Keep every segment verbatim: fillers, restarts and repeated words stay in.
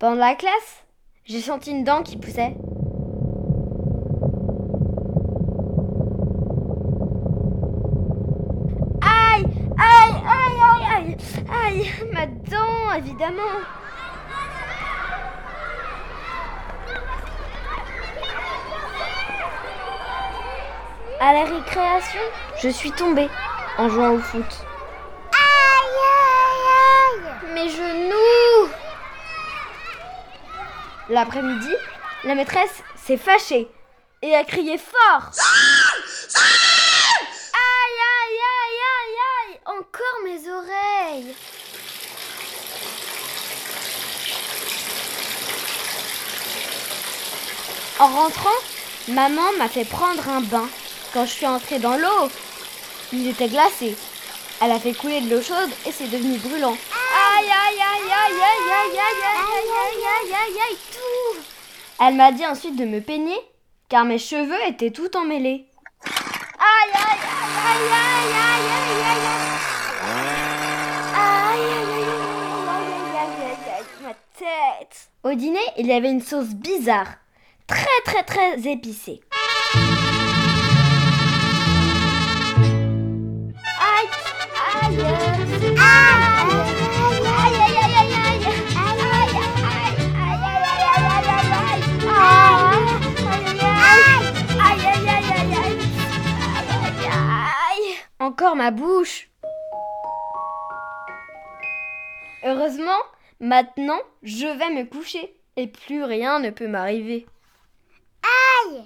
Pendant la classe, j'ai senti une dent qui poussait. Aïe, aïe, aïe, aïe, aïe, aïe, ma dent, évidemment. À la récréation, je suis tombée en jouant au foot. Aïe, aïe, aïe. Mes genoux! L'après-midi, la maîtresse s'est fâchée et a crié fort. Aïe, aïe, aïe, aïe, aïe! Encore mes oreilles! En rentrant, maman m'a fait prendre un bain. Quand je suis entrée dans l'eau, il était glacé. Elle a fait couler de l'eau chaude et c'est devenu brûlant. Aïe, aïe, aïe, aïe, aïe, aïe, aïe, aïe, aïe, aïe, aïe, aïe, tout. Elle m'a dit ensuite de me peigner, car mes cheveux étaient tout emmêlés. Aïe, aïe, aïe, aïe, aïe, aïe, aïe, aïe, aïe, aïe, aïe, aïe, aïe, ma tête. Au dîner, il y avait une sauce bizarre, très, très, très épicée. Encore ma bouche. Heureusement, maintenant, je vais me coucher et plus rien ne peut m'arriver. Aïe!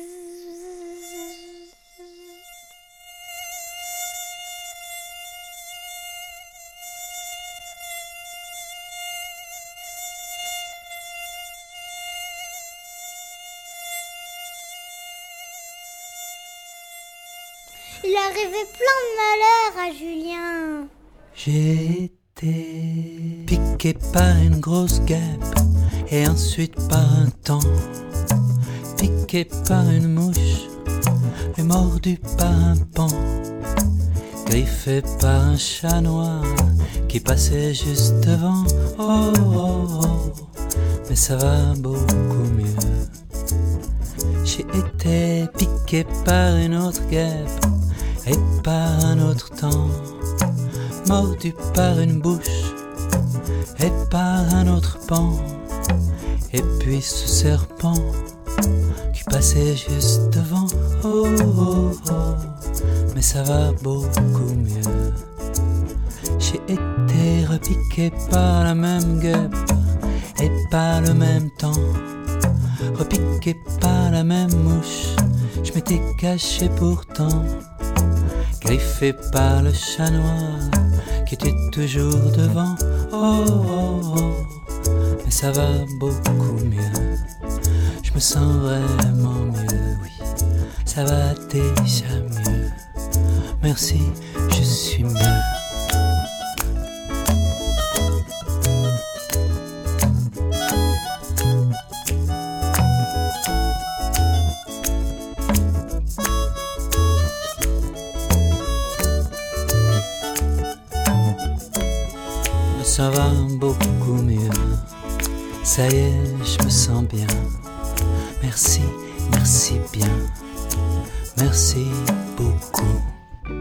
Il arrivait plein de malheurs à Julien. J'ai été piqué par une grosse guêpe et ensuite par un temps, piqué par une mouche et mordu par un paon, griffé par un chat noir qui passait juste devant. Oh, oh, oh, mais ça va beaucoup mieux. J'ai été piqué par une autre guêpe et par un autre temps, mordu par une bouche et par un autre pan, et puis ce serpent qui passait juste devant. Oh, oh, oh, mais ça va beaucoup mieux. J'ai été repiqué par la même guêpe et par le même temps, repiqué par la même mouche, je m'étais caché pourtant, griffé par le chat noir qui était toujours devant. Oh, oh, oh, mais ça va beaucoup mieux. Je me sens vraiment mieux, oui, ça va déjà mieux. Merci, je suis mieux. Ça va beaucoup mieux, ça y est, je me sens bien. Merci, merci bien, merci beaucoup.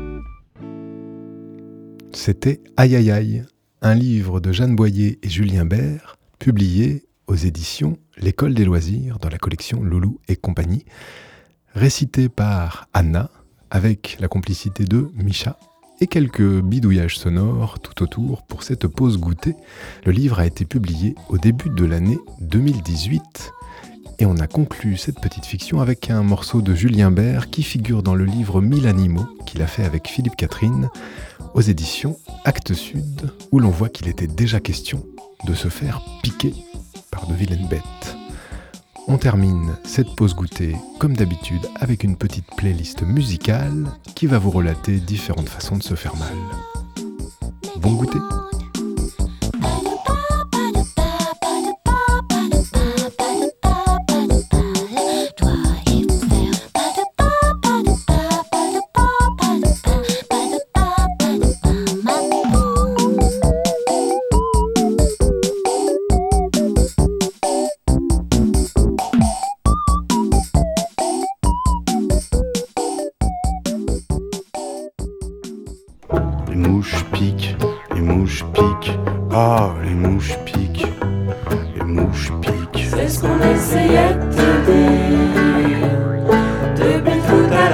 C'était Aïe aïe aïe, un livre de Jeanne Boyer et Julien Bert, publié aux éditions L'École des loisirs dans la collection Loulou et compagnie, récité par Anna avec la complicité de Micha et quelques bidouillages sonores tout autour pour cette pause goûter. Le livre a été publié au début de l'année deux mille dix-huit et on a conclu cette petite fiction avec un morceau de Julien Bert qui figure dans le livre Mille animaux qu'il a fait avec Philippe Catherine aux éditions Actes Sud, où l'on voit qu'il était déjà question de se faire piquer par de vilaines bêtes. On termine cette pause goûter, comme d'habitude, avec une petite playlist musicale qui va vous relater différentes façons de se faire mal. Bon goûter! ce qu'on essayait de te dire depuis tout à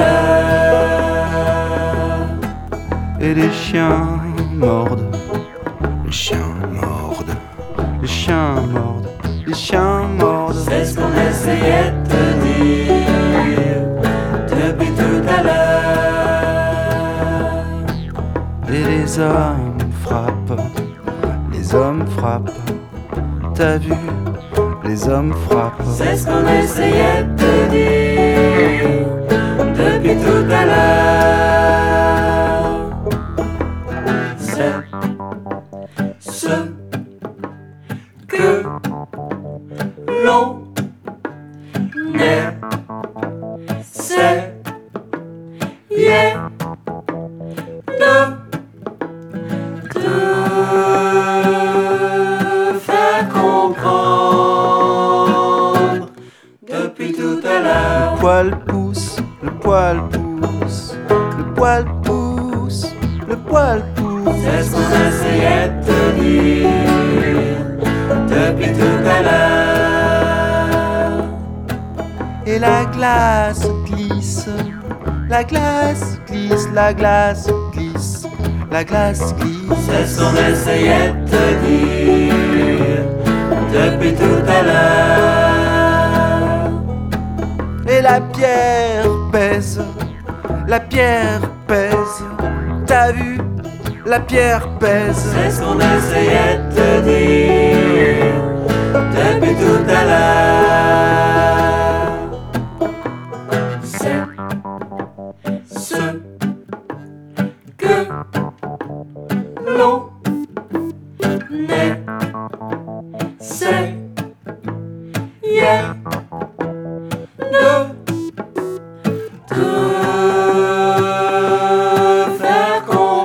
l'heure. Et les chiens mordent, les chiens mordent, les chiens mordent, les chiens mordent. C'est ce qu'on essayait de te dire depuis tout à l'heure. Et les hommes frappent, les hommes frappent. T'as vu, les hommes frappent. C'est ce qu'on essayait de te dire depuis tout à l'heure. C'est ce que l'on est. C'est yeah, de te faire comprendre depuis tout à l'heure. Le poil pousse, le poil pousse, le poil pousse, le poil pousse. C'est ce qu'on essayait de te dire depuis tout à l'heure. Et la glace glisse, la glace glisse, la glace glisse, la glace glisse. C'est ce qu'on essayait de te dire depuis tout à l'heure. Et la pierre pèse, la pierre pèse. T'as vu, la pierre pèse. C'est ce qu'on essayait de te dire depuis tout à l'heure. C'est ce que l'on est. C'est yeah, de te faire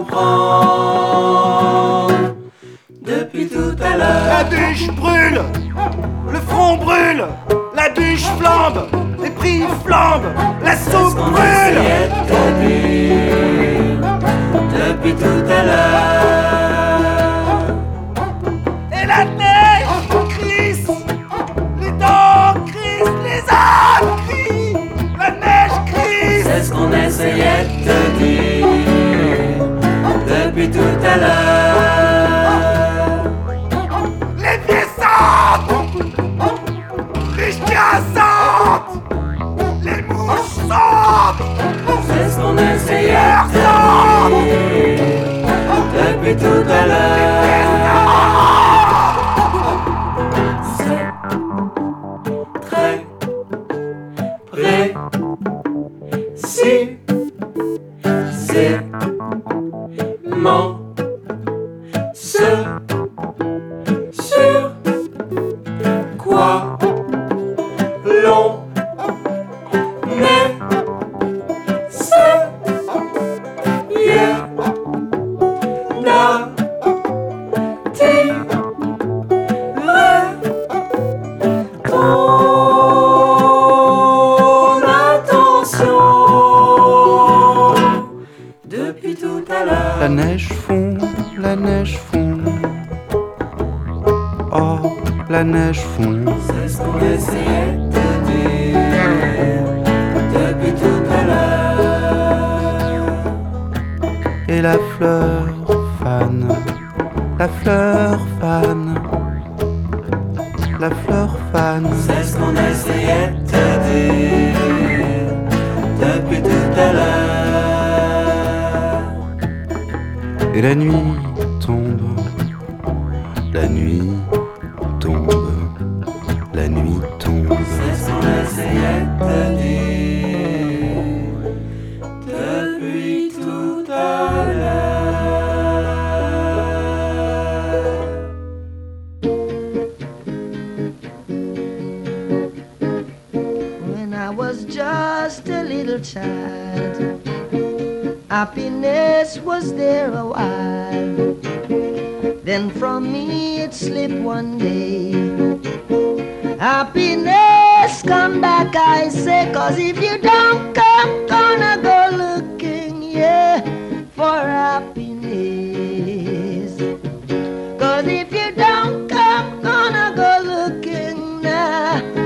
comprendre depuis tout à l'heure. La bûche brûle, le front brûle, la bûche flambe, les prix flambent, la soupe brûle. Essayait de te dire depuis tout à l'heure. Et la neige crisse, les dents crissent, les ânes crient, la neige crisse. C'est ce qu'on essayait de te dire depuis tout à l'heure. Les pieds sentent, les chiens sentent, les mouches sentent, C'est ce qu'on essayait de te dire depuis tout à l'heure. C'est très précis, c'est mon ce sur quoi l'on est. C'est yeah, d'attirer ton attention depuis tout à l'heure. La neige fond, la neige fond. Oh, la neige fond. C'est ce qu'on essayait de te dire depuis tout à l'heure. Et la fleur fane, la fleur fane, la fleur fane. C'est ce qu'on essayait de te dire depuis tout à l'heure. Et la nuit tombe, la nuit tombe, la nuit tombe. C'est ce qu'on essayait de te dire depuis tout à l'heure. When I was just a little child, happiness was there a while. Then from me it slipped one day. Happiness come back, I say, 'cause if you don't come, gonna go looking, yeah, for happiness. 'Cause if you don't come, gonna go looking now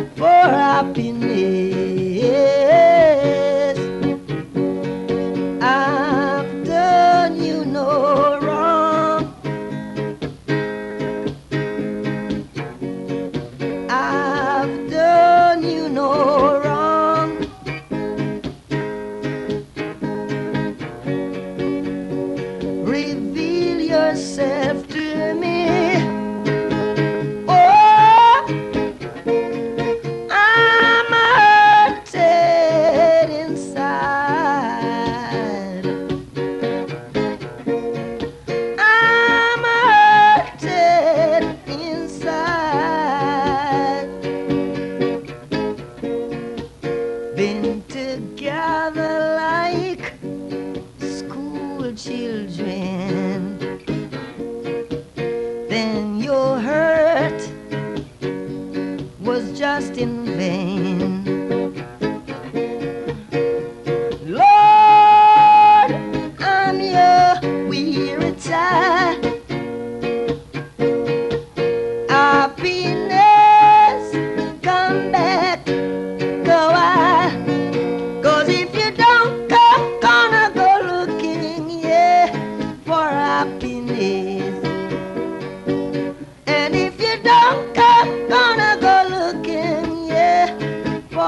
just in vain. Lord, I'm your weary child. Happiness, come back a while. 'Cause if you don't come, gonna go looking, yeah, for happiness. And if you don't come, gonna go looking, yeah, for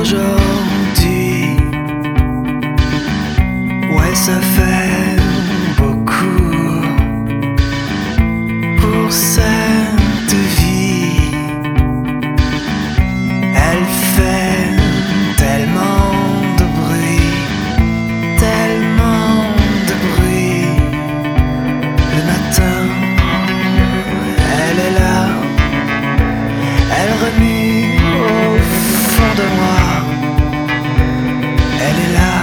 aujourd'hui. Ouais, ça fait beaucoup pour cette vie. Elle fait tellement de bruit, tellement de bruit. Le matin, elle est là, elle remue au fond de moi. Elle est là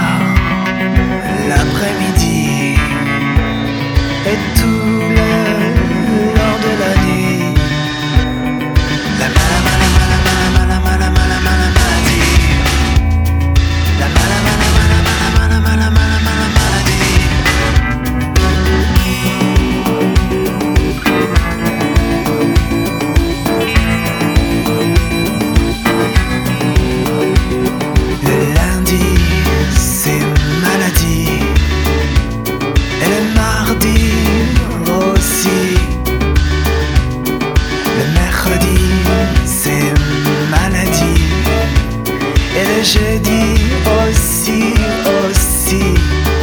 l'après-midi et tout le long de la nuit. La mala mala mala mala mala mala mala maladie. La mala mala mala mala mala mala mala maladie. Le lundi, c'est maladie. Et le mardi aussi. Le mercredi, c'est maladie. Et le jeudi aussi, aussi.